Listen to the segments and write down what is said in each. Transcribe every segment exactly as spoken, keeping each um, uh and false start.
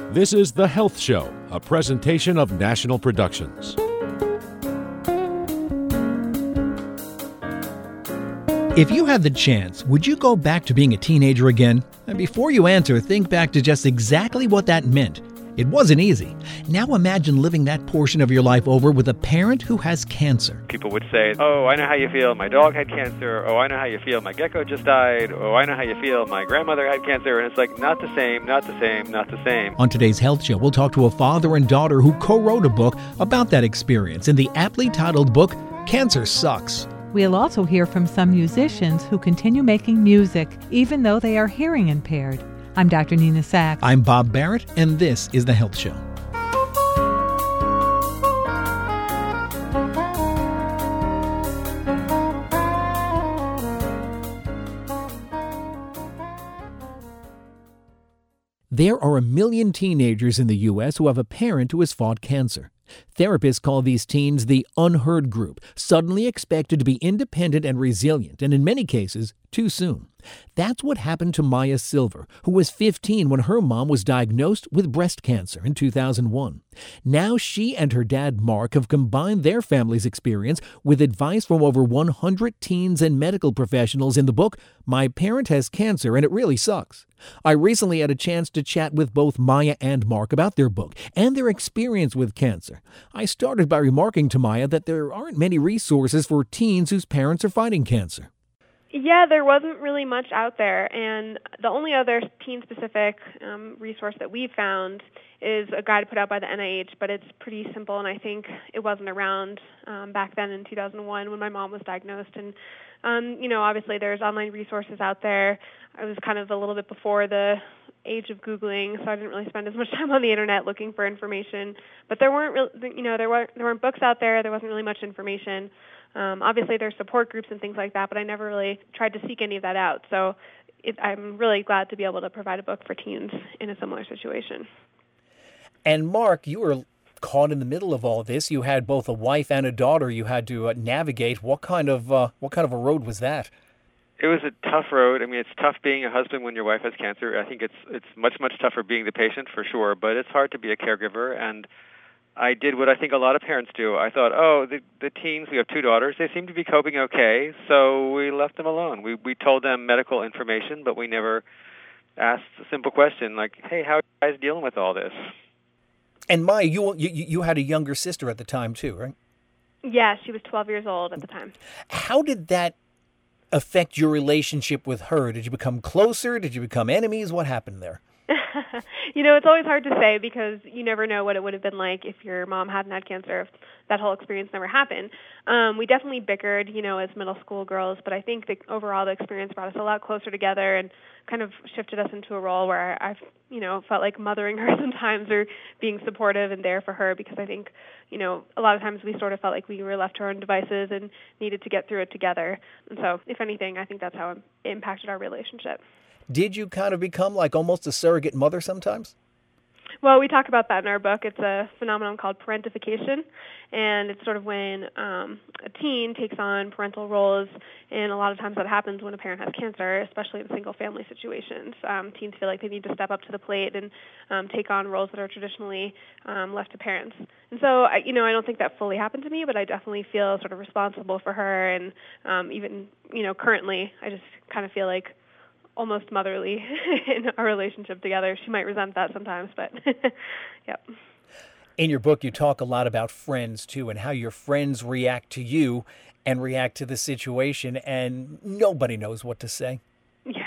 This is The Health Show, a presentation of National Productions. If you had the chance, would you go back to being a teenager again? And before you answer, think back to just exactly what that meant. It wasn't easy. Now imagine living that portion of your life over with a parent who has cancer. People would say, oh, I know how you feel. My dog had cancer. Oh, I know how you feel. My gecko just died. Oh, I know how you feel. My grandmother had cancer. And it's like, not the same, not the same, not the same. On today's Health Show, we'll talk to a father and daughter who co-wrote a book about that experience in the aptly titled book, Cancer Sucks. We'll also hear from some musicians who continue making music, even though they are hearing impaired. I'm Doctor Nina Sachs. I'm Bob Barrett, and this is The Health Show. There are a million teenagers in the U S who have a parent who has fought cancer. Therapists call these teens the unheard group, suddenly expected to be independent and resilient, and in many cases, too soon. That's what happened to Maya Silver, who was fifteen when her mom was diagnosed with breast cancer in two thousand one. Now she and her dad, Mark, have combined their family's experience with advice from over one hundred teens and medical professionals in the book, My Parent Has Cancer and It Really Sucks. I recently had a chance to chat with both Maya and Mark about their book and their experience with cancer. I started by remarking to Maya that there aren't many resources for teens whose parents are fighting cancer. Yeah, there wasn't really much out there, and the only other teen-specific um, resource that we found is a guide put out by the N I H, but it's pretty simple, and I think it wasn't around um, back then in two thousand one when my mom was diagnosed. And, um, you know, obviously there's online resources out there. I was kind of a little bit before the age of Googling, so I didn't really spend as much time on the internet looking for information. But there weren't, really, you know, there weren't there weren't books out there. There wasn't really much information. Um, obviously, there's support groups and things like that, but I never really tried to seek any of that out. So it, I'm really glad to be able to provide a book for teens in a similar situation. And Mark, you were caught in the middle of all this. You had both a wife and a daughter you had to uh, navigate. What kind of uh, what kind of a road was that? It was a tough road. I mean, it's tough being a husband when your wife has cancer. I think it's it's much, much tougher being the patient for sure, but it's hard to be a caregiver. And I did what I think a lot of parents do. I thought, oh, the, the teens, we have two daughters, they seem to be coping okay, so we left them alone. We we told them medical information, but we never asked a simple question like, hey, how are you guys dealing with all this? And Maya, you, you you had a younger sister at the time too, right? Yeah, she was twelve years old at the time. How did that affect your relationship with her? Did you become closer? Did you become enemies? What happened there? You know, it's always hard to say because you never know what it would have been like if your mom hadn't had cancer, if that whole experience never happened. Um, we definitely bickered, you know, as middle school girls, but I think that overall the experience brought us a lot closer together and kind of shifted us into a role where I've, you know, felt like mothering her sometimes or being supportive and there for her because I think, you know, a lot of times we sort of felt like we were left to our own devices and needed to get through it together. And so, if anything, I think that's how it impacted our relationship. Did you kind of become like almost a surrogate mother sometimes? Well, we talk about that in our book. It's a phenomenon called parentification, and it's sort of when um, a teen takes on parental roles, and a lot of times that happens when a parent has cancer, especially in single-family situations. Um, teens feel like they need to step up to the plate and um, take on roles that are traditionally um, left to parents. And so, I, you know, I don't think that fully happened to me, but I definitely feel sort of responsible for her, and um, even, you know, currently, I just kind of feel like almost motherly in our relationship together. She might resent that sometimes, but yep. In your book, you talk a lot about friends, too, and how your friends react to you and react to the situation, and nobody knows what to say. Yeah.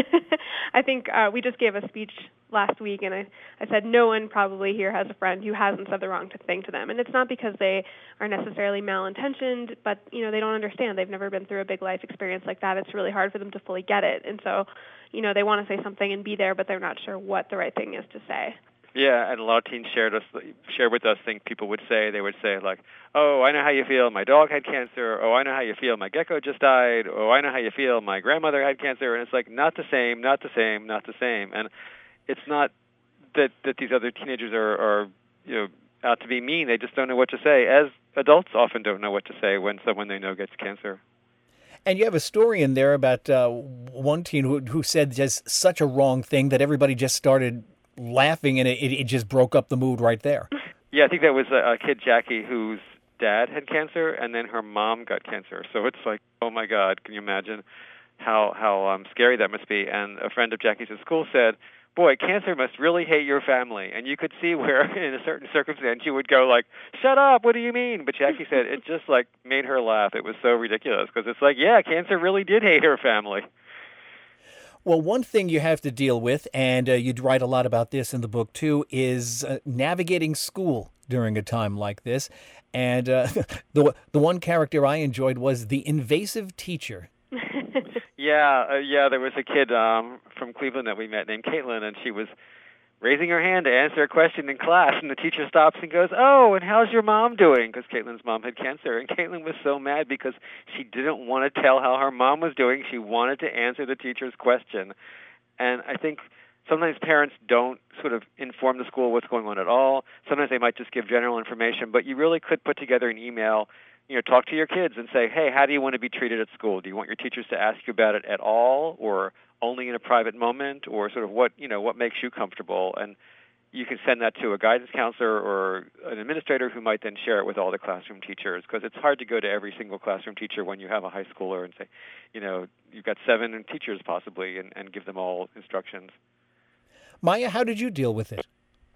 I think uh, we just gave a speech last week, and I, I said no one probably here has a friend who hasn't said the wrong thing to them. And it's not because they are necessarily malintentioned, but, you know, they don't understand. They've never been through a big life experience like that. It's really hard for them to fully get it. And so, you know, they want to say something and be there, but they're not sure what the right thing is to say. Yeah, and a lot of teens shared us shared with us things people would say. They would say, like, oh, I know how you feel. My dog had cancer. Oh, I know how you feel. My gecko just died. Oh, I know how you feel. My grandmother had cancer. And it's like, not the same, not the same, not the same. And it's not that, that these other teenagers are, are, you know, out to be mean. They just don't know what to say, as adults often don't know what to say when someone they know gets cancer. And you have a story in there about uh, one teen who, who said just such a wrong thing that everybody just started laughing, and it, it just broke up the mood right there. Yeah, I think that was a, a kid, Jackie, whose dad had cancer, and then her mom got cancer. So it's like, oh my God, can you imagine how how um, scary that must be? And a friend of Jackie's at school said, boy, cancer must really hate your family. And you could see where in a certain circumstance you would go like, shut up, what do you mean? But Jackie said it just like made her laugh. It was so ridiculous because it's like, yeah, cancer really did hate her family. Well, one thing you have to deal with, and uh, you write a lot about this in the book too, is uh, navigating school during a time like this. And uh, the the one character I enjoyed was the invasive teacher. yeah, uh, yeah. There was a kid um, from Cleveland that we met named Caitlin, and she was raising her hand to answer a question in class, and the teacher stops and goes, "Oh, and how's your mom doing?" Because Caitlin's mom had cancer, and Caitlin was so mad because she didn't want to tell how her mom was doing. She wanted to answer the teacher's question, and I think sometimes parents don't sort of inform the school what's going on at all. Sometimes they might just give general information, but you really could put together an email, you know, talk to your kids and say, hey, how do you want to be treated at school? Do you want your teachers to ask you about it at all, or only in a private moment, or sort of what, you know, what makes you comfortable? And you can send that to a guidance counselor or an administrator who might then share it with all the classroom teachers, because it's hard to go to every single classroom teacher when you have a high schooler and say, you know, you've got seven teachers possibly, and, and give them all instructions. Maya, how did you deal with it?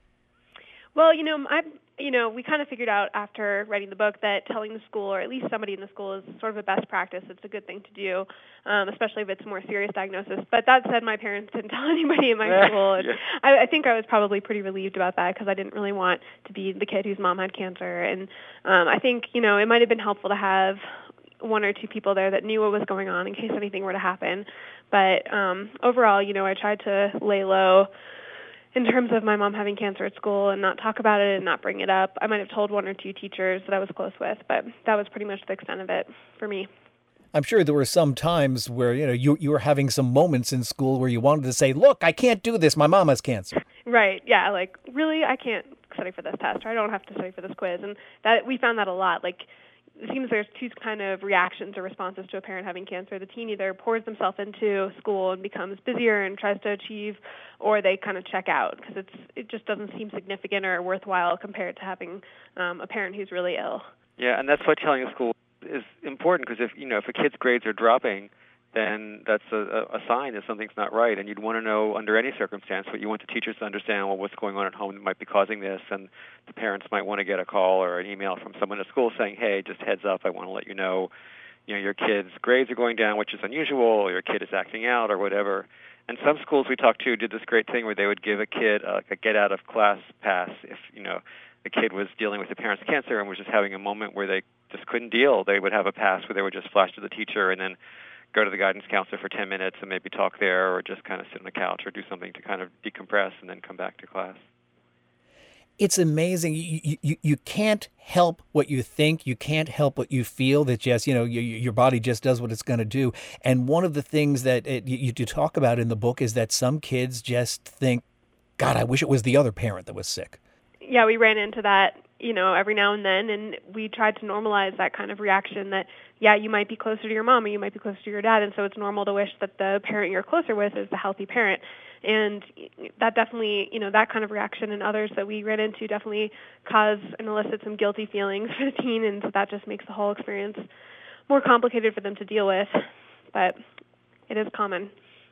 Well, you know, I, you know, we kind of figured out after writing the book that telling the school, or at least somebody in the school, is sort of a best practice. It's a good thing to do, um, especially if it's a more serious diagnosis. But that said, my parents didn't tell anybody in my school. And yeah. I, I think I was probably pretty relieved about that because I didn't really want to be the kid whose mom had cancer. And um, I think, you know, it might have been helpful to have one or two people there that knew what was going on in case anything were to happen. But um, overall, you know, I tried to lay low in terms of my mom having cancer at school and not talk about it and not bring it up. I might have told one or two teachers that I was close with, but that was pretty much the extent of it for me. I'm sure there were some times where, you know, you you were having some moments in school where you wanted to say, look, I can't do this. My mom has cancer. Right. Yeah. Like, really, I can't study for this test, or I don't have to study for this quiz. And that we found that a lot. Like, it seems there's two kind of reactions or responses to a parent having cancer. The teen either pours themselves into school and becomes busier and tries to achieve, or they kind of check out because it's it just doesn't seem significant or worthwhile compared to having um, a parent who's really ill. Yeah, and that's why telling a school is important, because if you know if a kid's grades are dropping, then that's a, a sign that something's not right, and you'd want to know under any circumstance. But you want the teachers to understand, well, what's going on at home that might be causing this, and the parents might want to get a call or an email from someone at school saying, hey, just heads up, I want to let you know, you know, your kid's grades are going down, which is unusual, or your kid is acting out, or whatever. And some schools we talked to did this great thing where they would give a kid a, a get-out-of-class pass if, you know, the kid was dealing with the parent's cancer and was just having a moment where they just couldn't deal. They would have a pass where they would just flash to the teacher and then go to the guidance counselor for ten minutes and maybe talk there, or just kind of sit on the couch or do something to kind of decompress and then come back to class. It's amazing. You, you, you can't help what you think. You can't help what you feel. That just, you know, your, your body just does what it's going to do. And one of the things that it, you, you talk about in the book is that some kids just think, God, I wish it was the other parent that was sick. Yeah, we ran into that, you know, every now and then, and we tried to normalize that kind of reaction that, yeah, you might be closer to your mom or you might be closer to your dad, and so it's normal to wish that the parent you're closer with is the healthy parent. And that definitely, you know, that kind of reaction and others that we ran into definitely cause and elicit some guilty feelings for the teen, and so that just makes the whole experience more complicated for them to deal with. But it is common.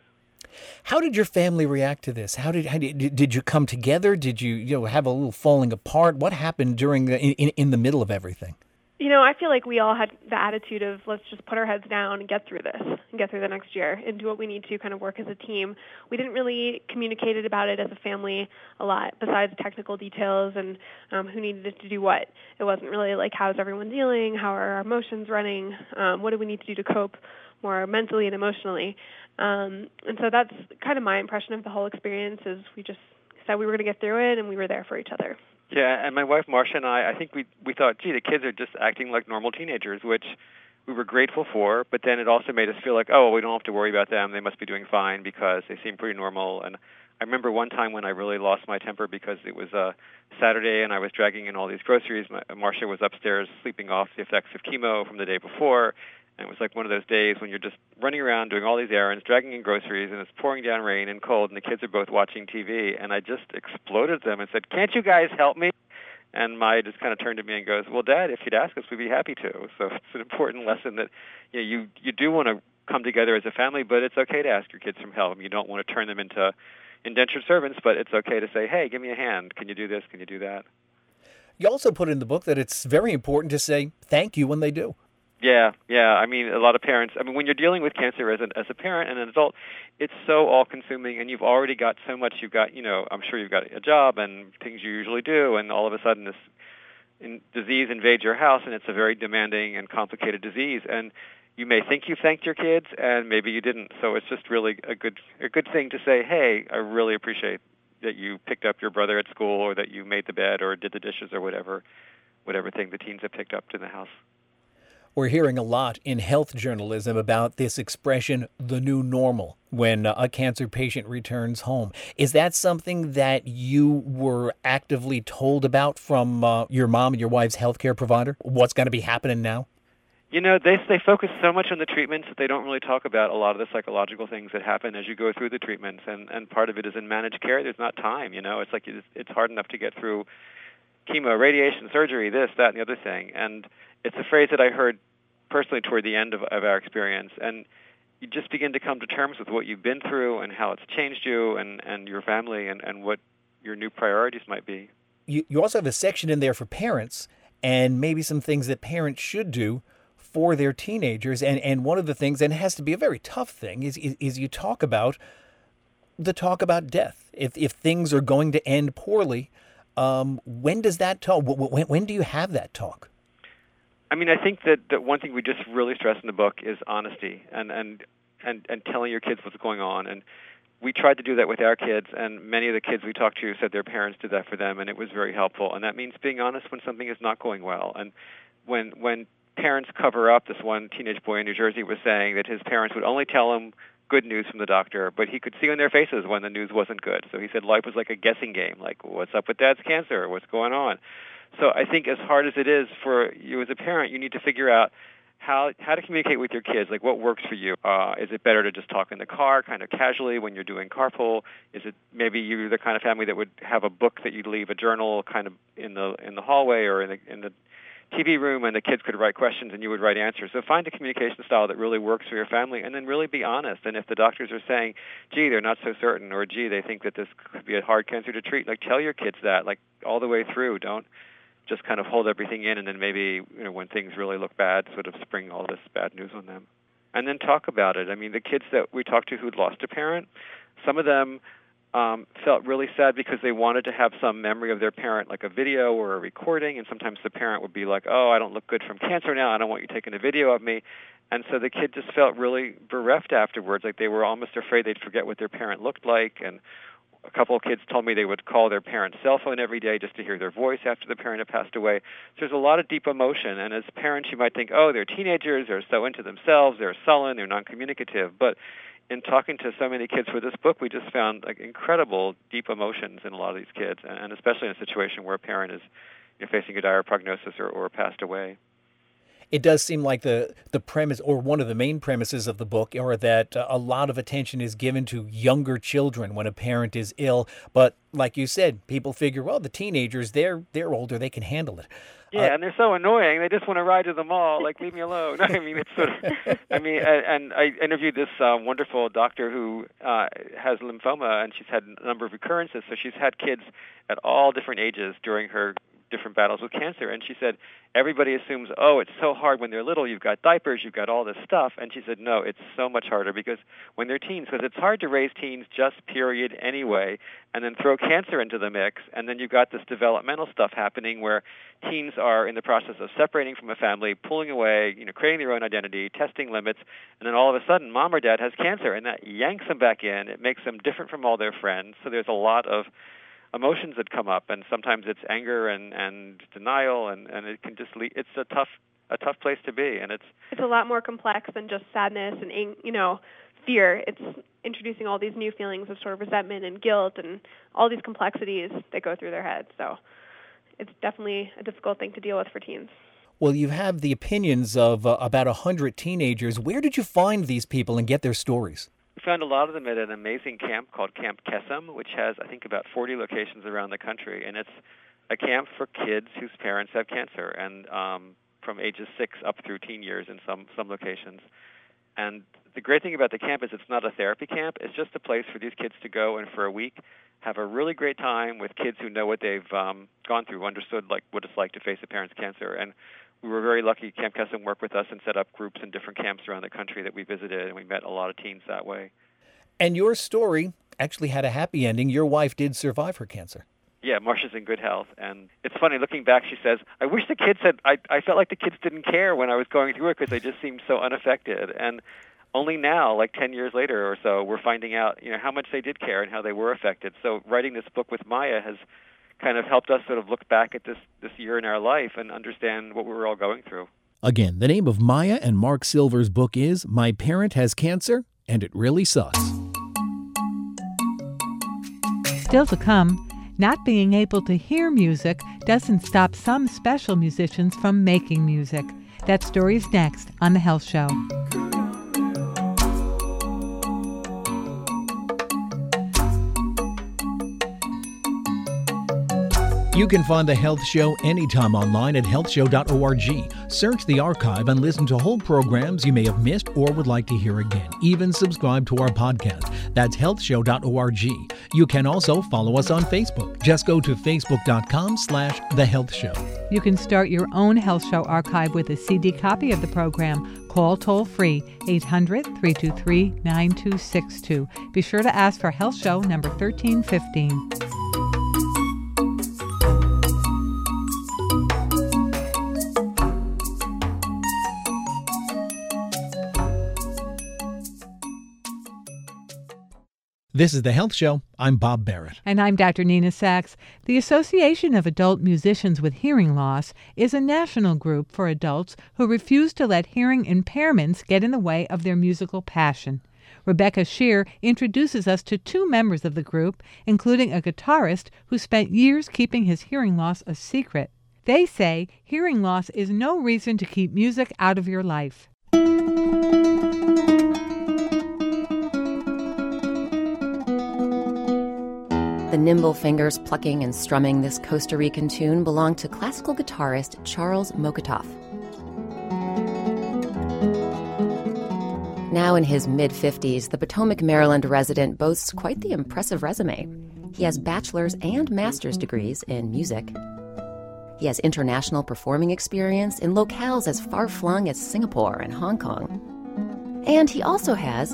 How did your family react to this? How did how did, did you come together? Did you you know have a little falling apart? What happened during the in, in the middle of everything? You know, I feel like we all had the attitude of let's just put our heads down and get through this and get through the next year and do what we need to, kind of work as a team. We didn't really communicate about it as a family a lot, besides technical details and um, who needed to do what. It wasn't really like how's everyone dealing, how are our emotions running, um, what do we need to do to cope more mentally and emotionally. Um, and so that's kind of my impression of the whole experience is we just said we were going to get through it and we were there for each other. Yeah, and my wife Marcia and I, I think we we thought, gee, the kids are just acting like normal teenagers, which we were grateful for, but then it also made us feel like, oh, well, we don't have to worry about them. They must be doing fine because they seem pretty normal. And I remember one time when I really lost my temper because it was a Saturday and I was dragging in all these groceries. My, Marcia was upstairs sleeping off the effects of chemo from the day before, And it was like one of those days when you're just running around doing all these errands, dragging in groceries, and it's pouring down rain and cold, and the kids are both watching T V. And I just exploded at them and said, "Can't you guys help me?" And Maya just kind of turned to me and goes, "Well, Dad, if you'd ask us, we'd be happy to." So it's an important lesson that you know, you, you do want to come together as a family, but it's okay to ask your kids for help. You don't want to turn them into indentured servants, but it's okay to say, "Hey, give me a hand. Can you do this? Can you do that?" You also put in the book that it's very important to say thank you when they do. Yeah, yeah. I mean, a lot of parents, I mean, when you're dealing with cancer as, an, as a parent and an adult, it's so all-consuming, and you've already got so much. You've got, you know, I'm sure you've got a job and things you usually do, and all of a sudden this in, disease invades your house, and it's a very demanding and complicated disease. And you may think you thanked your kids, and maybe you didn't. So it's just really a good a good thing to say, "Hey, I really appreciate that you picked up your brother at school, or that you made the bed, or did the dishes, or whatever, whatever thing the teens have picked up in the house." We're hearing a lot in health journalism about this expression, the new normal, when a cancer patient returns home. Is that something that you were actively told about from uh, your mom and your wife's healthcare provider? What's going to be happening now? You know, they they focus so much on the treatments that they don't really talk about a lot of the psychological things that happen as you go through the treatments. And, and part of it is in managed care. There's not time, you know. It's like it's, it's hard enough to get through chemo, radiation, surgery, this, that, and the other thing. And it's a phrase that I heard personally toward the end of, of our experience. And you just begin to come to terms with what you've been through and how it's changed you and, and your family and, and what your new priorities might be. You, you also have a section in there for parents and maybe some things that parents should do for their teenagers. And, and one of the things, and it has to be a very tough thing, is, is, is you talk about the talk about death. If, if things are going to end poorly, um, when does that talk, when, when do you have that talk? I mean, I think that, that one thing we just really stress in the book is honesty and, and, and, and telling your kids what's going on. And we tried to do that with our kids, and many of the kids we talked to said their parents did that for them, and it was very helpful. And that means being honest when something is not going well. And when when parents cover up, this one teenage boy in New Jersey was saying that his parents would only tell him good news from the doctor, but he could see on their faces when the news wasn't good. So he said life was like a guessing game, like, what's up with Dad's cancer? What's going on? So I think as hard as it is for you as a parent, you need to figure out how how to communicate with your kids, like what works for you. Uh, is it better to just talk in the car kind of casually when you're doing carpool? Is it maybe you're the kind of family that would have a book that you'd leave a journal kind of in the in the hallway or in the in the T V room, and the kids could write questions and you would write answers. So find a communication style that really works for your family, and then really be honest. And if the doctors are saying, gee, they're not so certain, or gee, they think that this could be a hard cancer to treat, like tell your kids that, like all the way through. Don't just kind of hold everything in, and then maybe, you know, when things really look bad, sort of spring all this bad news on them. And then talk about it. I mean, the kids that we talked to who'd lost a parent, some of them um, felt really sad because they wanted to have some memory of their parent, like a video or a recording, and sometimes the parent would be like, oh, I don't look good from cancer now, I don't want you taking a video of me. And so the kid just felt really bereft afterwards, like they were almost afraid they'd forget what their parent looked like. And a couple of kids told me they would call their parent's cell phone every day just to hear their voice after the parent had passed away. So there's a lot of deep emotion, and as parents you might think, oh, they're teenagers, they're so into themselves, they're sullen, they're non-communicative. But in talking to so many kids for this book, we just found like incredible deep emotions in a lot of these kids, and especially in a situation where a parent is, you know, facing a dire prognosis or, or passed away. It does seem like the, the premise, or one of the main premises of the book, are that uh, a lot of attention is given to younger children when a parent is ill. But like you said, people figure, well, the teenagers, they're they're older, they can handle it. Yeah, uh, and they're so annoying. They just want to ride to the mall. Like, leave me alone. I mean, it's sort of. I mean, and I interviewed this uh, wonderful doctor who uh, has lymphoma, and she's had a number of recurrences. So she's had kids at all different ages during her different battles with cancer, and she said everybody assumes, oh, it's so hard when they're little, you've got diapers, you've got all this stuff, and she said no, it's so much harder because when they're teens, because it's hard to raise teens just period anyway, and then throw cancer into the mix, and then you've got this developmental stuff happening where teens are in the process of separating from a family, pulling away, you know, creating their own identity, testing limits, and then all of a sudden mom or dad has cancer, and that yanks them back in. It makes them different from all their friends, so there's a lot of emotions that come up, and sometimes it's anger and, and denial, and, and it can just lead, it's a tough a tough place to be, and it's it's a lot more complex than just sadness and, you know, fear. It's introducing all these new feelings of sort of resentment and guilt and all these complexities that go through their heads. So it's definitely a difficult thing to deal with for teens. Well, you have the opinions of uh, about one hundred teenagers. Where did you find these people and get their stories? We found a lot of them at an amazing camp called Camp Kesem, which has, I think, about forty locations around the country. And it's a camp for kids whose parents have cancer, and um, from ages six up through teen years in some, some locations. And the great thing about the camp is it's not a therapy camp. It's just a place for these kids to go and for a week have a really great time with kids who know what they've um, gone through, understood like what it's like to face a parent's cancer. And we were very lucky. Camp Kesem worked with us and set up groups in different camps around the country that we visited, and we met a lot of teens that way. And your story actually had a happy ending. Your wife did survive her cancer. Yeah, Marcia's in good health. And it's funny, looking back, she says, I wish the kids had, I, I felt like the kids didn't care when I was going through it because they just seemed so unaffected. And only now, like ten years later or so, we're finding out, you know, how much they did care and how they were affected. So writing this book with Maya has kind of helped us sort of look back at this, this year in our life and understand what we were all going through. Again, the name of Maya and Mark Silver's book is My Parent Has Cancer, and It Really Sucks. Still to come, not being able to hear music doesn't stop some special musicians from making music. That story's next on The Health Show. You can find The Health Show anytime online at health show dot org. Search the archive and listen to whole programs you may have missed or would like to hear again. Even subscribe to our podcast. That's health show dot org. You can also follow us on Facebook. Just go to facebook dot com slash The Health Show. You can start your own Health Show archive with a C D copy of the program. Call toll-free eight hundred, three two three, nine two six two. Be sure to ask for Health Show number thirteen fifteen. This is The Health Show. I'm Bob Barrett. And I'm Doctor Nina Sachs. The Association of Adult Musicians with Hearing Loss is a national group for adults who refuse to let hearing impairments get in the way of their musical passion. Rebecca Shear introduces us to two members of the group, including a guitarist who spent years keeping his hearing loss a secret. They say hearing loss is no reason to keep music out of your life. The nimble fingers plucking and strumming this Costa Rican tune belong to classical guitarist Charles Mokotov. Now in his mid-fifties, the Potomac, Maryland resident boasts quite the impressive resume. He has bachelor's and master's degrees in music. He has international performing experience in locales as far-flung as Singapore and Hong Kong. And he also has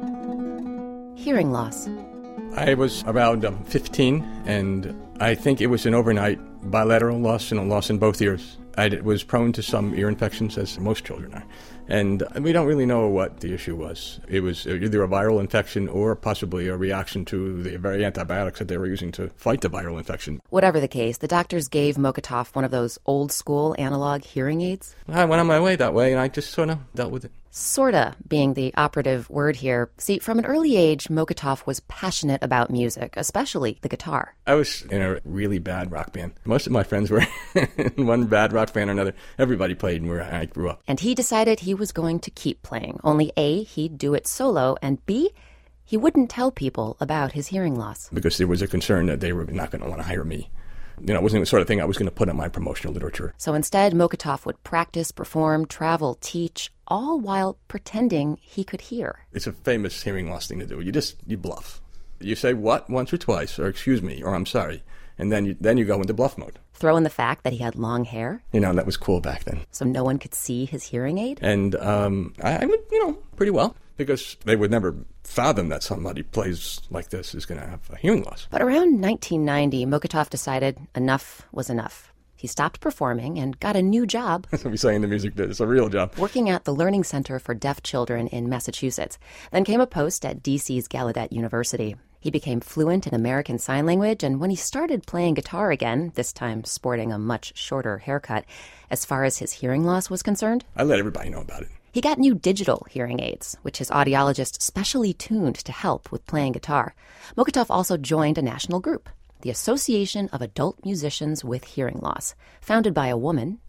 hearing loss. I was around um, fifteen, and I think it was an overnight bilateral loss and a loss in both ears. I was prone to some ear infections, as most children are. And we don't really know what the issue was. It was either a viral infection or possibly a reaction to the very antibiotics that they were using to fight the viral infection. Whatever the case, the doctors gave Mokotov one of those old-school analog hearing aids. I went on my way that way, and I just sort of dealt with it. Sorta being the operative word here. See, from an early age, Mokotov was passionate about music, especially the guitar. I was in a really bad rock band. Most of my friends were in one bad rock band or another. Everybody played where I grew up. And he decided he was going to keep playing. Only A, he'd do it solo, and B, he wouldn't tell people about his hearing loss. Because there was a concern that they were not going to want to hire me. You know, it wasn't the sort of thing I was going to put in my promotional literature. So instead, Mokotov would practice, perform, travel, teach, all while pretending he could hear. It's a famous hearing loss thing to do. You just, you bluff. You say what once or twice, or excuse me, or I'm sorry, and then you, then you go into bluff mode. Throw in the fact that he had long hair. You know, that was cool back then. So no one could see his hearing aid? And um, I, I would, you know, pretty well. Because they would never fathom that somebody plays like this is going to have a hearing loss. But around nineteen ninety, Mokotov decided enough was enough. He stopped performing and got a new job. That's what we say in the music biz. It's a real job. Working at the Learning Center for Deaf Children in Massachusetts. Then came a post at D C's Gallaudet University. He became fluent in American Sign Language, and when he started playing guitar again, this time sporting a much shorter haircut, as far as his hearing loss was concerned, I let everybody know about it. He got new digital hearing aids, which his audiologist specially tuned to help with playing guitar. Mokotov also joined a national group, the Association of Adult Musicians with Hearing Loss, founded by a woman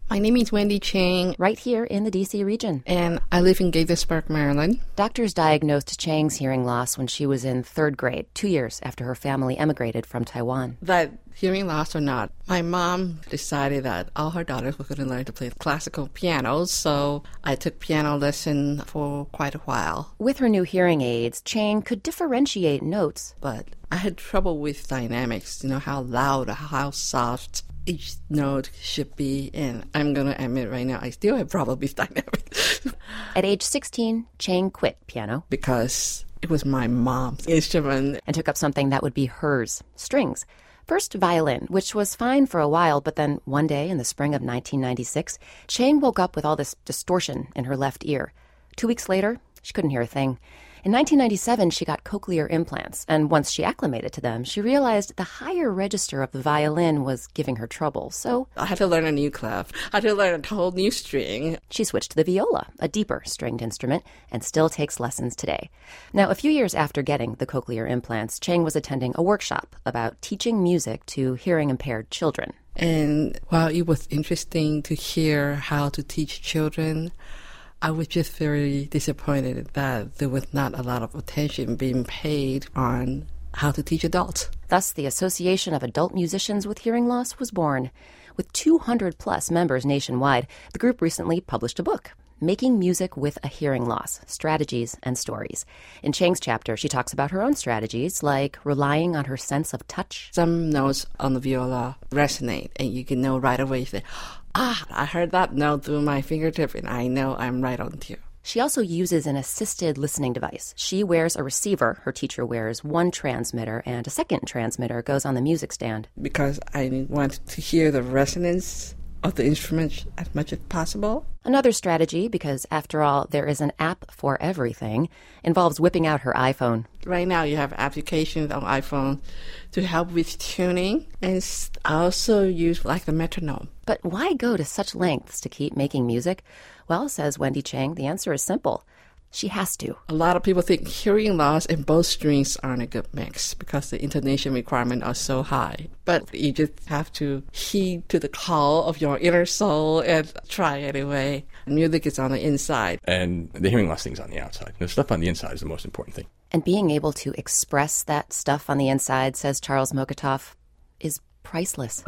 My name is Wendy Chang. Right here in the D C region. And I live in Gaithersburg, Maryland. Doctors diagnosed Chang's hearing loss when she was in third grade, two years after her family emigrated from Taiwan. That hearing loss or not, my mom decided that all her daughters were going to learn to play classical piano, so I took piano lesson for quite a while. With her new hearing aids, Chang could differentiate notes. But I had trouble with dynamics, you know, how loud or how soft each note should be, and I'm going to admit right now, I still have problems with dynamics. At age sixteen, Chang quit piano. Because it was my mom's instrument. And took up something that would be hers, strings. First violin, which was fine for a while, but then one day in the spring of nineteen ninety-six, Chang woke up with all this distortion in her left ear. Two weeks later, she couldn't hear a thing. In nineteen ninety-seven, she got cochlear implants, and once she acclimated to them, she realized the higher register of the violin was giving her trouble, so I had to learn a new clef. I had to learn a whole new string. She switched to the viola, a deeper stringed instrument, and still takes lessons today. Now, a few years after getting the cochlear implants, Chang was attending a workshop about teaching music to hearing-impaired children. And while it was interesting to hear how to teach children, I was just very disappointed that there was not a lot of attention being paid on how to teach adults. Thus, the Association of Adult Musicians with Hearing Loss was born. With two hundred plus members nationwide, the group recently published a book, Making Music with a Hearing Loss, Strategies and Stories. In Chang's chapter, she talks about her own strategies, like relying on her sense of touch. Some notes on the viola resonate, and you can know right away, you say, ah, I heard that note through my fingertip, and I know I'm right on cue. She also uses an assisted listening device. She wears a receiver. Her teacher wears one transmitter, and a second transmitter goes on the music stand. Because I want to hear the resonance of the instrument as much as possible. Another strategy, because after all, there is an app for everything, involves whipping out her iPhone. Right now you have applications on iPhone to help with tuning, and I also use like the metronome. But why go to such lengths to keep making music? Well, says Wendy Chang, the answer is simple. She has to. A lot of people think hearing loss and both strings aren't a good mix because the intonation requirements are so high. But you just have to heed to the call of your inner soul and try anyway. Music is on the inside. And the hearing loss thing's on the outside. The stuff on the inside is the most important thing. And being able to express that stuff on the inside, says Charles Mokotov, is priceless.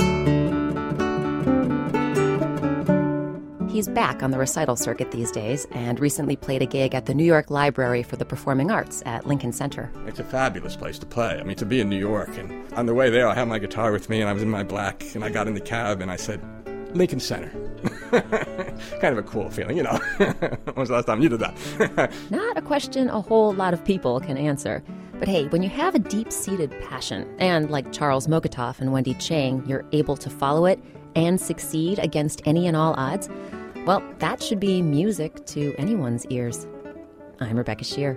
He's back on the recital circuit these days and recently played a gig at the New York Library for the Performing Arts at Lincoln Center. It's a fabulous place to play. I mean, to be in New York. And on the way there, I had my guitar with me, and I was in my black, and I got in the cab, and I said, Lincoln Center. Kind of a cool feeling, you know. When was the last time you did that? Not a question a whole lot of people can answer. But hey, when you have a deep-seated passion, and like Charles Mokotov and Wendy Chang, you're able to follow it and succeed against any and all odds, well, that should be music to anyone's ears. I'm Rebecca Shear.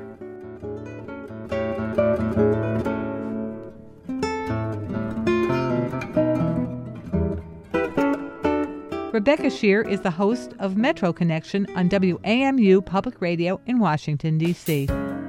Rebecca Shear is the host of Metro Connection on W A M U Public Radio in Washington, D C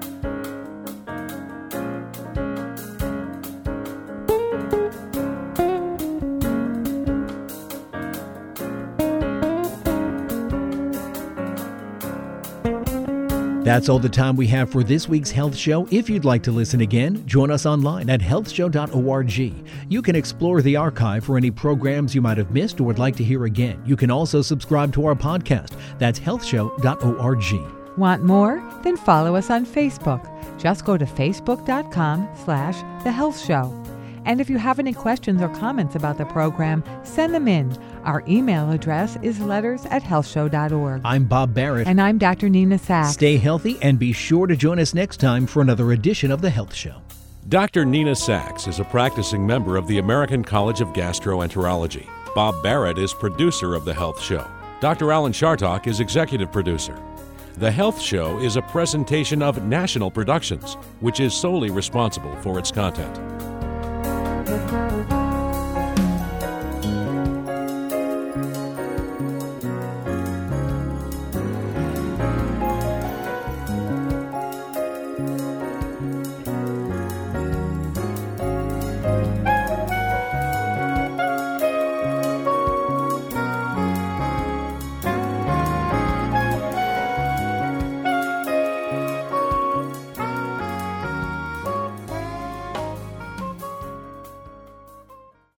That's all the time we have for this week's Health Show. If you'd like to listen again, join us online at health show dot org. You can explore the archive for any programs you might have missed or would like to hear again. You can also subscribe to our podcast. That's health show dot org. Want more? Then follow us on Facebook. Just go to facebook.com slash The Health Show. And if you have any questions or comments about the program, send them in. Our email address is letters at health show dot org. I'm Bob Barrett. And I'm Doctor Nina Sachs. Stay healthy and be sure to join us next time for another edition of The Health Show. Doctor Nina Sachs is a practicing member of the American College of Gastroenterology. Bob Barrett is producer of The Health Show. Doctor Alan Chartock is executive producer. The Health Show is a presentation of National Productions, which is solely responsible for its content.